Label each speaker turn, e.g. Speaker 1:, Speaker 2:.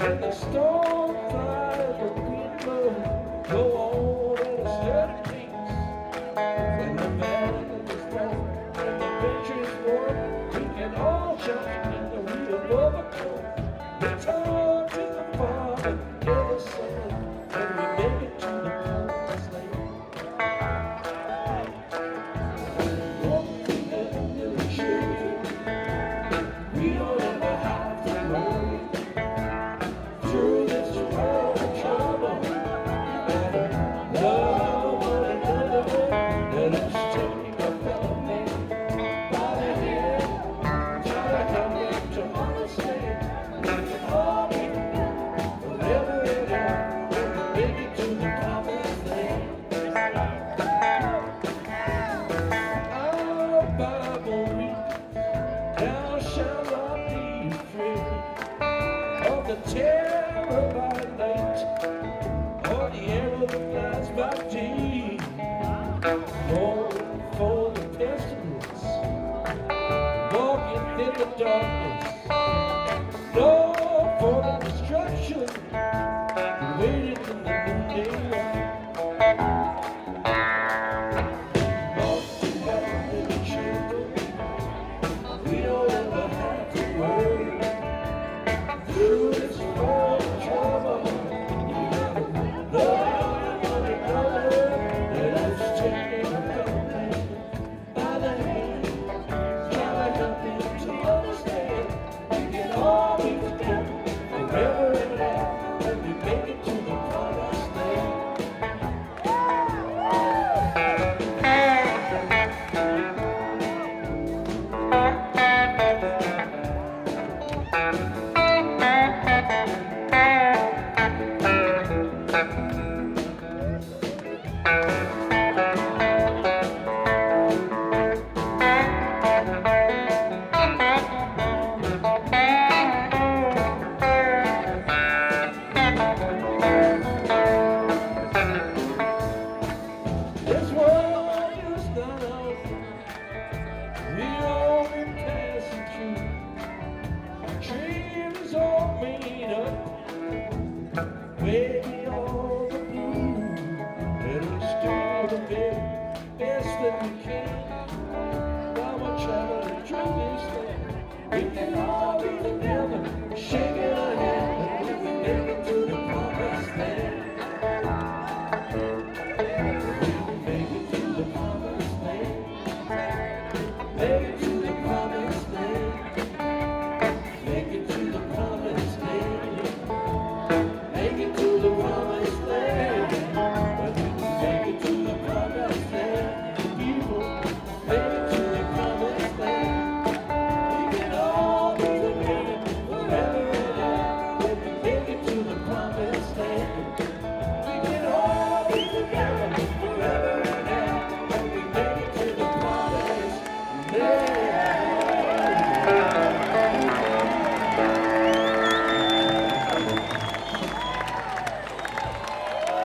Speaker 1: When the storm flies, the wind blows, go on at a steady pace. When the valley is warm and the venture is warm, we can all jump in the wheel of a coat. Return to the Father, never said, when we make it to the promised land. One thing that really shows, we don't ever have to worry. Through this world of trouble, and love one another, let us take a fellow man by the hand, try to help him to understand. We can all be forever and ever when we make it to the promised land. Our Bible reads, thou shalt not be afraid of the terror by night, or the arrow that flies by day, nor for the pestilence walking in the darkness, nor for the destruction waiting in the noonday light. Lost in heavenly children, we don't ever have to worry. Through this world of trouble, love one another, let us take a fellow man by the hand, try to help him to understand. We can all be together forever and ever when we make it to the promised land. This world is not ours. We all been passing through. Dreams all made up, waiting